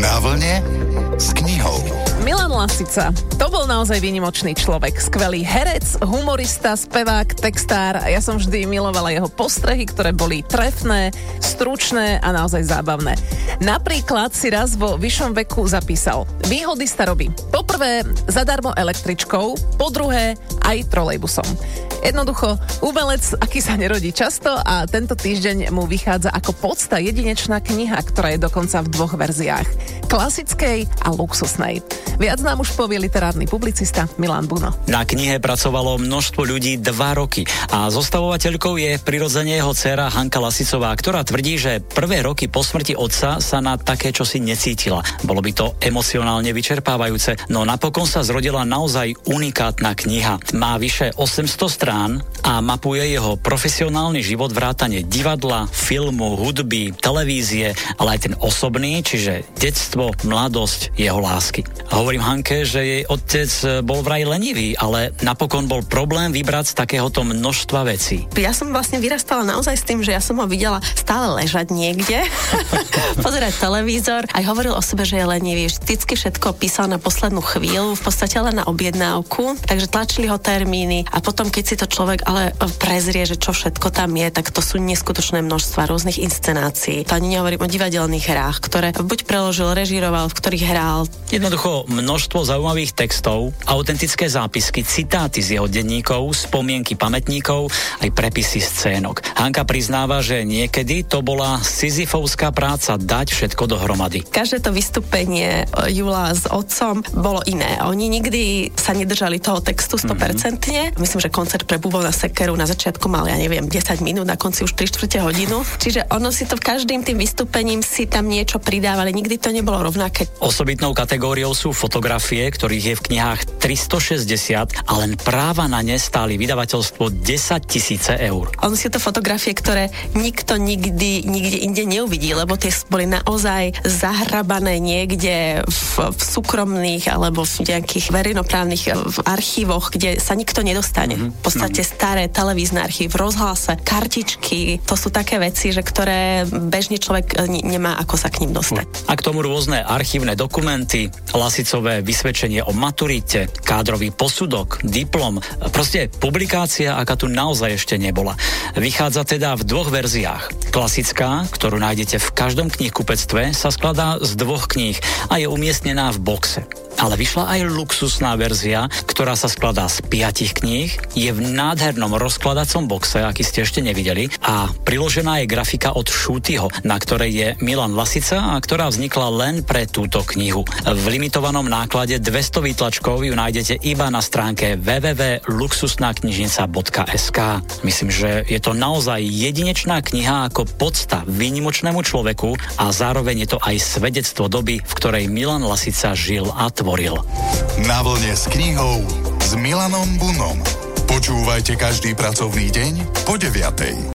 Na vlne s knihou. Milan Lasica, to bol naozaj výnimočný človek. Skvelý herec, humorista, spevák, textár. Ja som vždy milovala jeho postrehy, ktoré boli trefné, stručné a naozaj zábavné. Napríklad si raz vo vyššom veku zapísal: výhody starobí. Po prvé, zadarmo električkou, po druhé, aj trolejbusom. Jednoducho, umelec, aký sa nerodí často, a tento týždeň mu vychádza ako podsta jedinečná kniha, ktorá je dokonca v 2 verziách. Klasickej a luxusnej. Viac nám už povie literárny publicista Milan Buno. Na knihe pracovalo množstvo ľudí 2 roky a zostavovateľkou je prirodzene jeho dcéra Hanka Lasicová, ktorá tvrdí, že prvé roky po smrti otca sa na také čosi necítila. Bolo by to emocionálne vyčerpávajúce, no napokon sa zrodila naozaj unikátna kniha. Má vyše 800 strán a mapuje jeho profesionálny život, vrátane divadla, filmu, hudby, televízie, ale aj ten osobný, čiže detstvo, mladosť, jeho lásky. Hovorím Hanke, že jej otec bol vraj lenivý, ale napokon bol problém vybrať z takéhoto množstva vecí. Ja som vlastne vyrastala naozaj s tým, že ja som ho videla stále ležať niekde, pozerať televízor, aj hovoril o sebe, že je lenivý. Vždycky všetko písal na poslednú chvíľu, v podstate len na objednávku, takže tlačili ho termíny a potom, keď si to človek ale prezrie, že čo všetko tam je, tak to sú neskutočné množstva rôznych inscenácií. To ani nehovorím o divadelných hrách, ktoré buď preložil, režíroval, v ktorých hral. Jednoducho množstvo zaujímavých textov, autentické zápisky, citáty z jeho denníkov, spomienky pamätníkov, aj prepisy scénok. Hanka priznáva, že niekedy to bola sizifovská práca dať všetko dohromady. Každé to vystúpenie Jula s otcom bolo iné. Oni nikdy sa nedržali toho textu 100%. Myslím, že koncert pre Bubona Sekeru na začiatku mal, ja neviem, 10 minút, na konci už 3/4 hodinu. Čiže ono si to každým tým vystúpením si tam niečo pridávali. Nikdy to nebolo rovnaké. Osobitnou kategóriou sú fotografie, ktorých je v knihách 360 a len práva na ne stáli vydavateľstvo 10 000 eur. Ono sú to fotografie, ktoré nikto nikdy nikde inde neuvidí, lebo tie boli naozaj zahrabané niekde v súkromných alebo v nejakých verejnoprávnych v archívoch, kde sa nikto nedostane. V podstate staré televízne archív, rozhlase, kartičky, to sú také veci, že ktoré bežný človek nemá ako sa k ním dostať. A k tomu rôzne archívne dokumenty, Lasicové vysvedčenie o maturite, kádrový posudok, diplom, proste publikácia, aká tu naozaj ešte nebola. Vychádza teda v 2 verziách. Klasická, ktorú nájdete v každom knihkupectve, sa skladá z 2 kníh a je umiestnená v boxe. Ale vyšla aj luxusná verzia, ktorá sa skladá z 5 kníh, je v nádhernom rozkladacom boxe, aký ste ešte nevideli, a priložená je grafika od Šútyho, na ktorej je Milan Lasica a ktorá vznikla len pre túto knihu. V limitovanom náklade 200 výtlačkov ju nájdete iba na stránke www.luxusnaknižnica.sk. Myslím, že je to naozaj jedinečná kniha ako podsta výnimočnému človeku a zároveň je to aj svedectvo doby, v ktorej Milan Lasica žil a tvoril. Na vlne s knihou s Milanom Bunom. Počúvajte každý pracovný deň po 9:00.